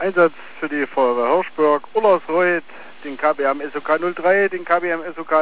Einsatz für die Feuerwehr Hirschberg, Ullersreuth, den KBM SOK 03, den KBM SOK